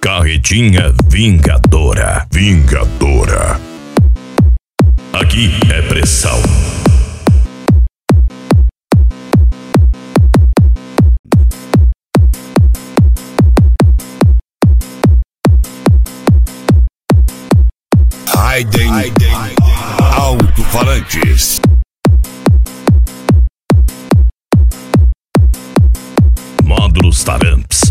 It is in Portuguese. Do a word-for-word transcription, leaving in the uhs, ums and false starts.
Carretinha vingadora. Vingadora. Aqui é pressão. Raiden Alto-Falantes. Módulos Taramps.